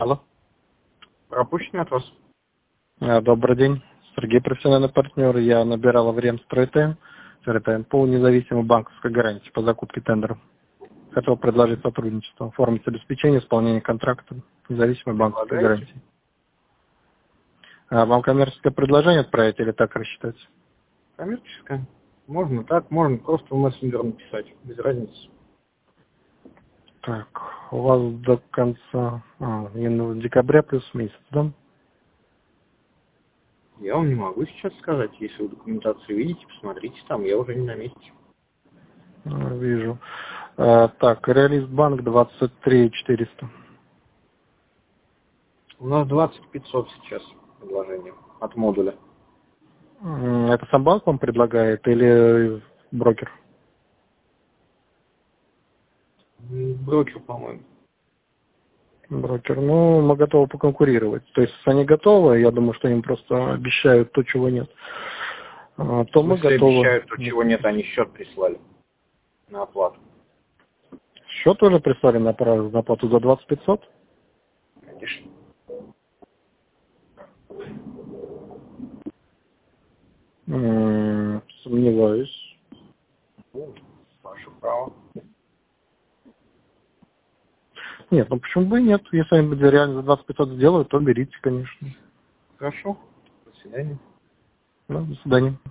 Алло. Пропущенный от вас. Добрый день. Сергей, профессиональный партнер. Я набирал в РЕМС-3ТМ, по независимой банковской гарантии по закупке тендеров. Хотел предложить сотрудничество, оформить обеспечение исполнения контракта независимой банковской гарантии. Вам коммерческое предложение отправить или так рассчитать? Коммерческое. Можно так, можно просто в мессенджер написать. Без разницы. Так, у вас до конца декабря плюс месяц, да? Я вам не могу сейчас сказать. Если вы документацию видите, посмотрите там. Я уже не на месте. Вижу. Так, Реалист банк 23 400. У нас 20 500 сейчас предложение от модуля. Это сам банк вам предлагает или брокер? Брокер, по-моему. Брокер. Ну, мы готовы поконкурировать. То есть, если они готовы, я думаю, что им просто обещают то, чего нет. То мы готовы. Обещают то, чего нет, они счет прислали на оплату. Счет тоже прислали на оплату за 20 500? Конечно. Сомневаюсь. Ваше право. Нет, ну почему бы и нет? Если они реально за 20 500 сделают, то берите, конечно. Хорошо. До свидания. До свидания.